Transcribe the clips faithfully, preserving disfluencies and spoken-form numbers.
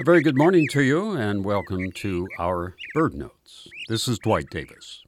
A very good morning to you, and welcome to our Bird Notes. This is Dwight Davis.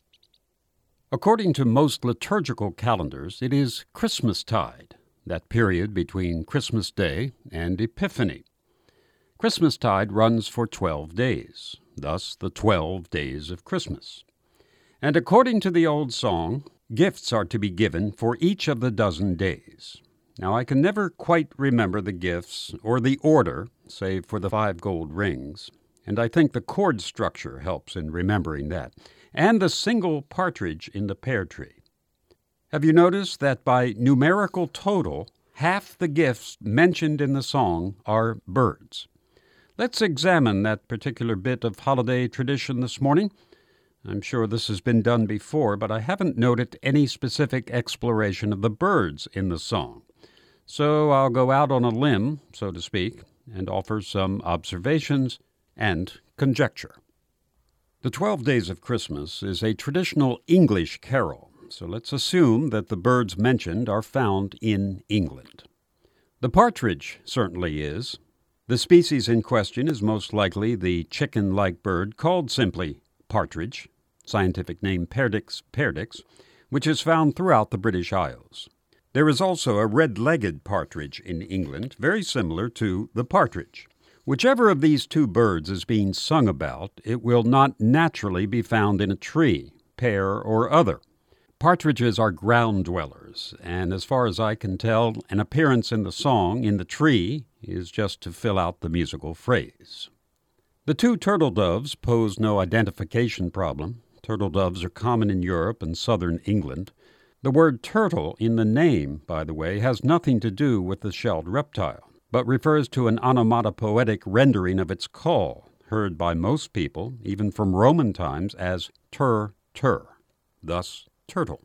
According to most liturgical calendars, it is Christmastide, that period between Christmas Day and Epiphany. Christmastide runs for twelve days, thus the twelve days of Christmas. And according to the old song, gifts are to be given for each of the dozen days. Now, I can never quite remember the gifts or the order, save for the five gold rings, and I think the chord structure helps in remembering that, and the single partridge in the pear tree. Have you noticed that by numerical total, half the gifts mentioned in the song are birds? Let's examine that particular bit of holiday tradition this morning. I'm sure this has been done before, but I haven't noted any specific exploration of the birds in the song. So I'll go out on a limb, so to speak, and offer some observations and conjecture. The Twelve Days of Christmas is a traditional English carol, so let's assume that the birds mentioned are found in England. The partridge certainly is. The species in question is most likely the chicken-like bird called simply partridge, scientific name Perdix perdix, which is found throughout the British Isles. There is also a red-legged partridge in England, very similar to the partridge. Whichever of these two birds is being sung about, it will not naturally be found in a tree, pear, or other. Partridges are ground dwellers, and as far as I can tell, an appearance in the song in the tree is just to fill out the musical phrase. The two turtle doves pose no identification problem. Turtle doves are common in Europe and southern England. The word turtle in the name, by the way, has nothing to do with the shelled reptile, but refers to an onomatopoetic rendering of its call, heard by most people, even from Roman times, as tur, tur, thus turtle.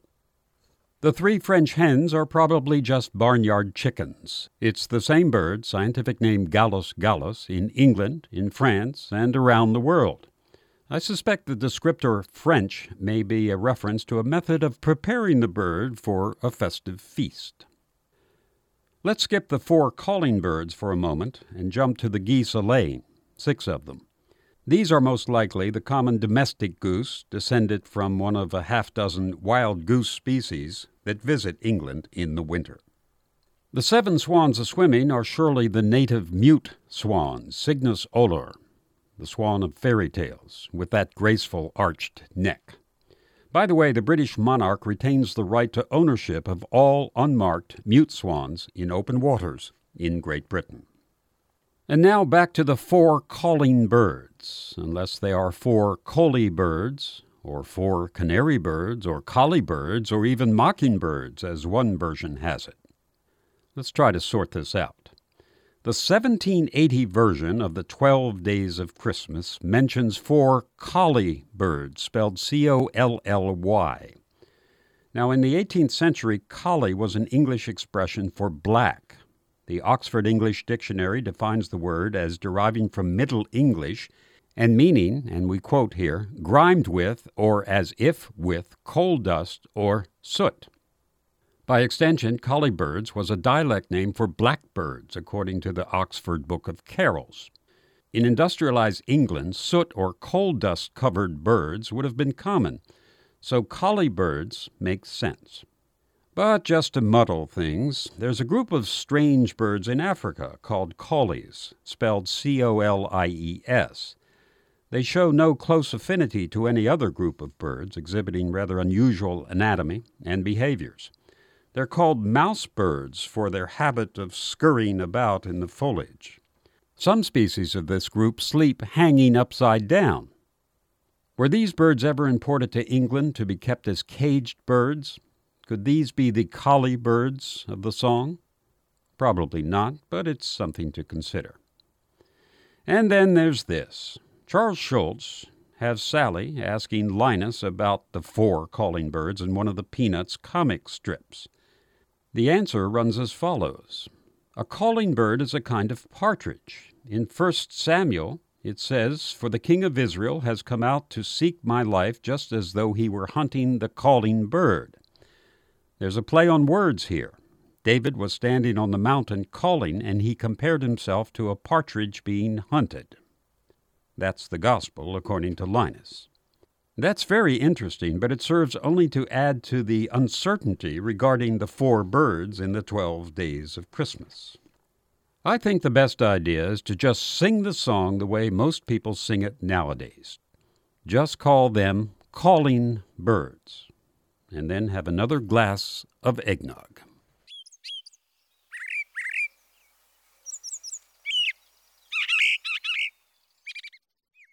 The three French hens are probably just barnyard chickens. It's the same bird, scientific name Gallus gallus, in England, in France, and around the world. I suspect the descriptor French may be a reference to a method of preparing the bird for a festive feast. Let's skip the four calling birds for a moment and jump to the geese a-laying, six of them. These are most likely the common domestic goose, descended from one of a half-dozen wild goose species that visit England in the winter. The seven swans a-swimming are surely the native mute swan, Cygnus olor, the swan of fairy tales, with that graceful arched neck. By the way, the British monarch retains the right to ownership of all unmarked mute swans in open waters in Great Britain. And now back to the four calling birds, unless they are four collie birds, or four canary birds, or collie birds, or even mockingbirds, as one version has it. Let's try to sort this out. The seventeen eighty version of the Twelve Days of Christmas mentions four collie birds, spelled C O L L Y. Now, in the eighteenth century, collie was an English expression for black. The Oxford English Dictionary defines the word as deriving from Middle English and meaning, and we quote here, grimed with or as if with coal dust or soot. By extension, collie birds was a dialect name for blackbirds, according to the Oxford Book of Carols. In industrialized England, soot or coal dust-covered birds would have been common, so collie birds make sense. But just to muddle things, there's a group of strange birds in Africa called collies, spelled C O L I E S. They show no close affinity to any other group of birds, exhibiting rather unusual anatomy and behaviors. They're called mouse birds for their habit of scurrying about in the foliage. Some species of this group sleep hanging upside down. Were these birds ever imported to England to be kept as caged birds? Could these be the collie birds of the song? Probably not, but it's something to consider. And then there's this. Charles Schulz has Sally asking Linus about the four calling birds in one of the Peanuts comic strips. The answer runs as follows. A calling bird is a kind of partridge. In First Samuel, it says, "For the king of Israel has come out to seek my life just as though he were hunting the calling bird." There's a play on words here. David was standing on the mountain calling, and he compared himself to a partridge being hunted. That's the gospel according to Linus. That's very interesting, but it serves only to add to the uncertainty regarding the four birds in the twelve days of Christmas. I think the best idea is to just sing the song the way most people sing it nowadays. Just call them calling birds, and then have another glass of eggnog.